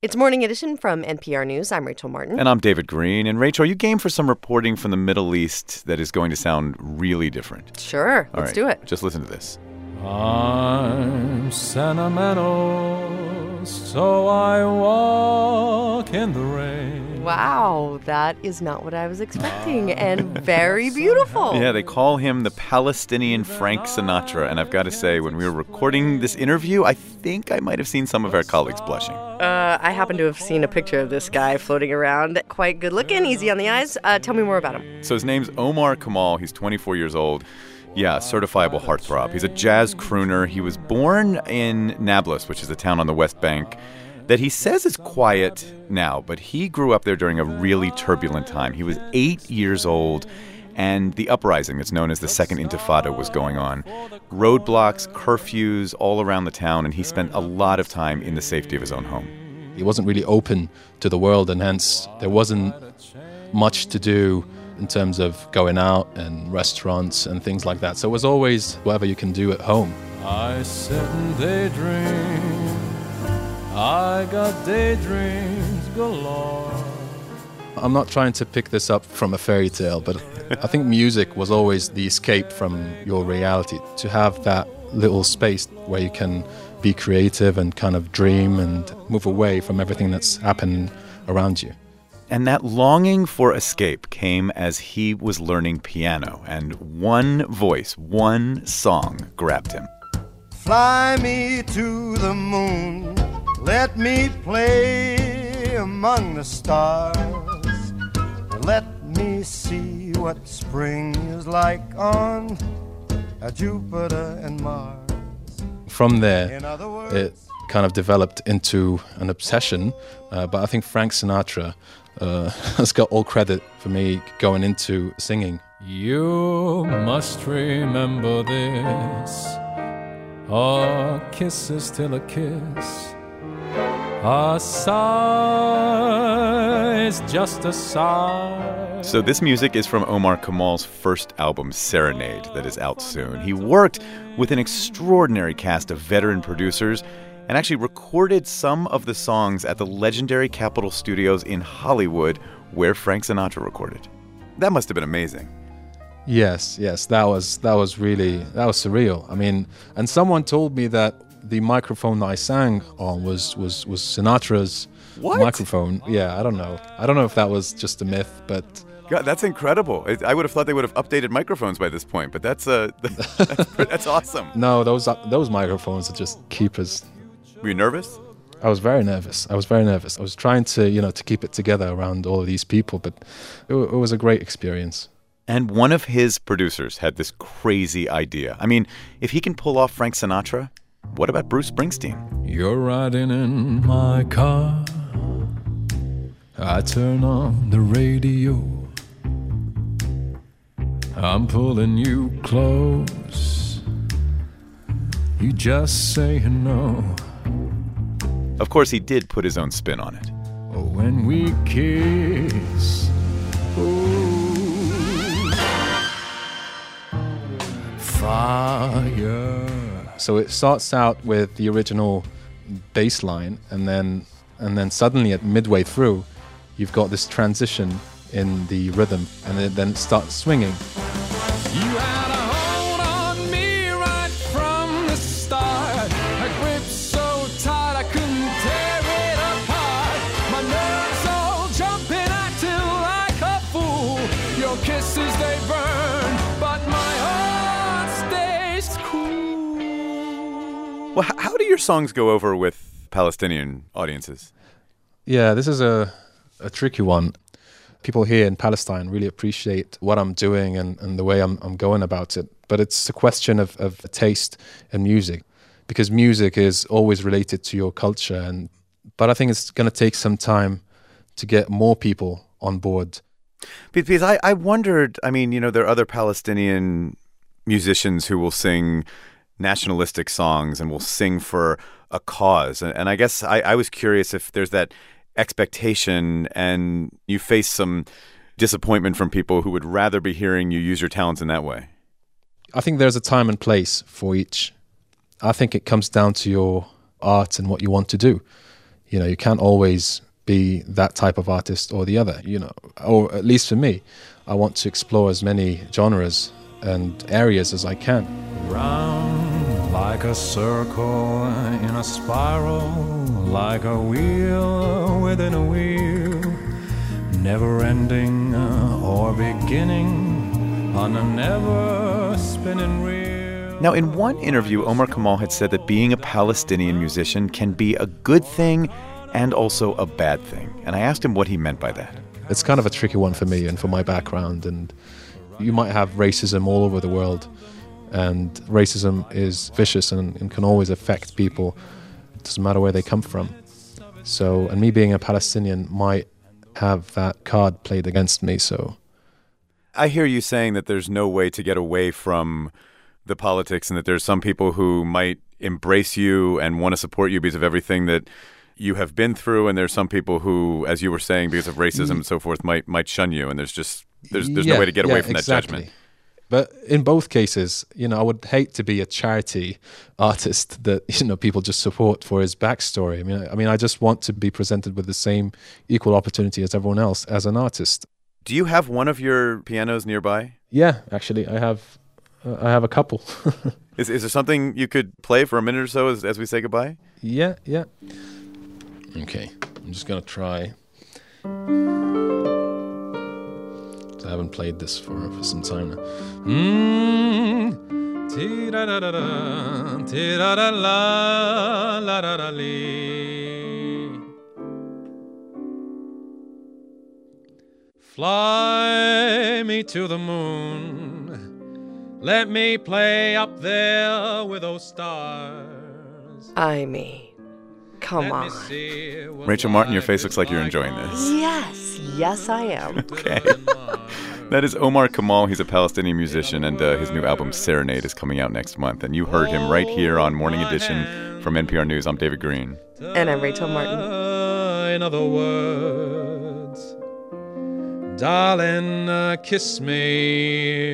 It's Morning Edition from NPR News. I'm Rachel Martin. And I'm David Green. And Rachel, are you game for some reporting from the Middle East that is going to sound really different? Sure. Let's do it. Just listen to this. I'm sentimental, so I walk in the rain. Wow, that is not what I was expecting, and very beautiful. Yeah, they call him the Palestinian Frank Sinatra. And I've got to say, when we were recording this interview, I think I might have seen some of our colleagues blushing. I happen to have seen a picture of this guy floating around. Quite good looking, easy on the eyes. Tell me more about him. So his name's Omar Kamal. He's 24 years old. Yeah, certifiable heartthrob. He's a jazz crooner. He was born in Nablus, which is a town on the West Bank that he says is quiet now, but he grew up there during a really turbulent time. He was 8 years old, and the uprising that's known as the Second Intifada was going on. Roadblocks, curfews all around the town, and he spent a lot of time in the safety of his own home. He wasn't really open to the world, and hence there wasn't much to do in terms of going out and restaurants and things like that. So it was always whatever you can do at home. I sit and daydream. I got daydreams galore. I'm not trying to pick this up from a fairy tale, but I think music was always the escape from your reality. To have that little space where you can be creative and kind of dream and move away from everything that's happening around you. And that longing for escape came as he was learning piano, and one voice, one song grabbed him. Fly me to the moon, let me play among the stars, let me see what spring is like on Jupiter and Mars. From there, it kind of developed into an obsession, but I think Frank Sinatra has got all credit for me going into singing. You must remember this. A kiss is still a kiss. A sigh is just a sigh. So this music is from Omar Kamal's first album, Serenade, that is out soon. He worked with an extraordinary cast of veteran producers and actually recorded some of the songs at the legendary Capitol Studios in Hollywood, where Frank Sinatra recorded. That must have been amazing. Yes, that was surreal. I mean, and someone told me that the microphone that I sang on was Sinatra's microphone. Yeah, I don't know if that was just a myth, but God, that's incredible. I would have thought they would have updated microphones by this point, but that's awesome. No, those microphones are just keepers. Were you nervous? I was very nervous. I was trying to, to keep it together around all of these people, but it was a great experience. And one of his producers had this crazy idea. I mean, if he can pull off Frank Sinatra, what about Bruce Springsteen? You're riding in my car. I turn on the radio. I'm pulling you close. You just say no. Of course, he did put his own spin on it. Oh, when we kiss, fire. So it starts out with the original bass line, and then suddenly at midway through, you've got this transition in the rhythm, and then it starts swinging. You had a hold on me right from the start. A grip so tight I couldn't tear it apart. My nerves all jumping, acting like a fool. Your kisses, they burn, but my heart stays cool. Well, how do your songs go over with Palestinian audiences? Yeah, this is a tricky one. People here in Palestine really appreciate what I'm doing and the way I'm going about it. But it's a question of taste and music, because music is always related to your culture. But I think it's going to take some time to get more people on board. Because I wondered, I mean, there are other Palestinian musicians who will sing nationalistic songs and will sing for a cause. And I guess I was curious if there's that expectation and you face some disappointment from people who would rather be hearing you use your talents in that way. I think there's a time and place for each. I think it comes down to your art and what you want to do. You can't always be that type of artist or the other, or at least for me, I want to explore as many genres and areas as I can. Round like a circle in a spiral, like a wheel within a wheel, never ending or beginning on a never spinning reel. Now, in one interview, Omar Kamal had said that being a Palestinian musician can be a good thing and also a bad thing. And I asked him what he meant by that. It's kind of a tricky one for me and for my background. And you might have racism all over the world. And racism is vicious and can always affect people. It doesn't matter where they come from. So, and me being a Palestinian might have that card played against me, so. I hear you saying that there's no way to get away from the politics and that there's some people who might embrace you and want to support you because of everything that you have been through, and there's some people who, as you were saying, because of racism and so forth, might shun you, and there's no way to get away from that judgment. But in both cases, I would hate to be a charity artist that people just support for his backstory. I mean, I just want to be presented with the same equal opportunity as everyone else as an artist. Do you have one of your pianos nearby? Yeah, actually, I have a couple. Is there something you could play for a minute or so as we say goodbye? Yeah. Okay, I'm just going to try. I haven't played this for some time now. Fly me to the moon. Let me play up there with those stars. I mean, come on. Rachel Martin, your face looks like you're enjoying this. Yes, I am. Okay. That is Omar Kamal. He's a Palestinian musician, and his new album, Serenade, is coming out next month. And you heard him right here on Morning Edition from NPR News. I'm David Green. And I'm Rachel Martin. In other words, darling, kiss me.